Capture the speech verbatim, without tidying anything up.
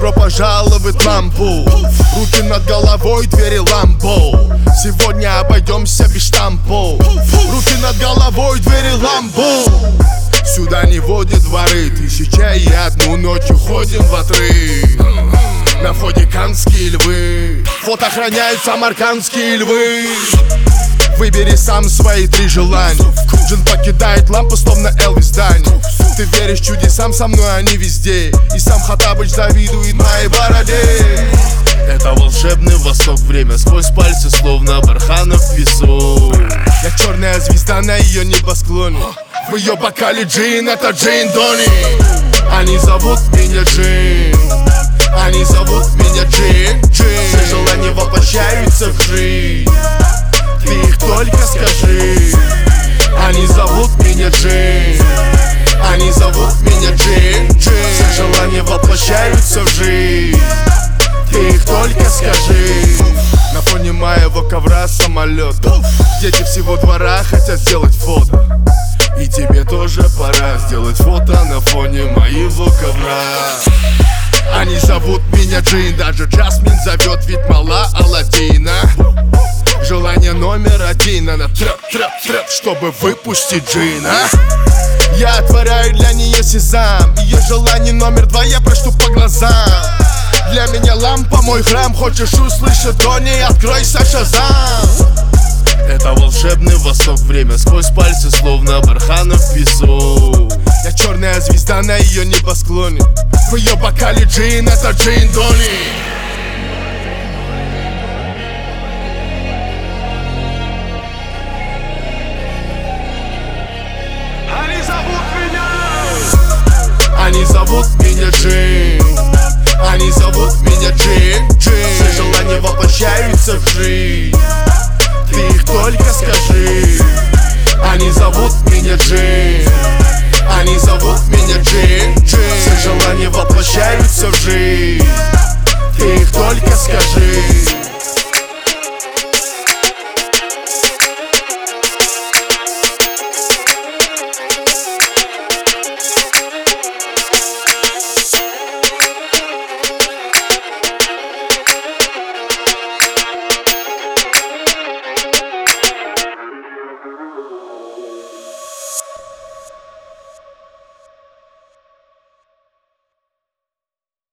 Добро пожаловать в лампу. Руки над головой, двери ламбо. Сегодня обойдемся без штампов. Руки над головой, двери ламбо. Сюда не водят дворы. Тысяча и одну ночь уходим в отрыв. На входе канские львы. Фото охраняют самаркандские львы. Выбери сам свои три желания. Джин покидает лампу, словно Элвис Дани. Ты веришь чудесам, со мной они везде. И сам Хаттабыч завидует моей бороде. Это волшебный восток, время сквозь пальцы, словно барханов песок. Я черная звезда на ее небосклоне. В ее бокале джин, это Джейн Дони. Они зовут меня Джин. Они зовут меня Джин, Джин. Все желания воплощаются в жизнь. Ты их только скажи. Они зовут меня Джин. Они зовут меня Джин, Джин. Все желания воплощаются в жизнь. Ты их только скажи. На фоне моего ковра самолет. Дети всего двора хотят сделать фото. И тебе тоже пора сделать фото на фоне моего ковра. Они зовут меня Джин, даже Джасмин зовет, ведь мала Аладдина. Желание номер один, она трэп-трэп-трэп, чтобы выпустить джина. Я отворяю для нее сезам. Ее желание номер два, я прочту по глазам. Для меня лампа, мой храм. Хочешь услышать Дони, откройся, Шазам. Это волшебный восток, время сквозь пальцы, словно барханов песок. Я черная звезда на ее небосклоне. В ее бокале джин, это Джейн Дони. Они зовут меня. Они зовут меня Джин. Они зовут меня Джин, Джин. Все желания воплощаются в жизнь.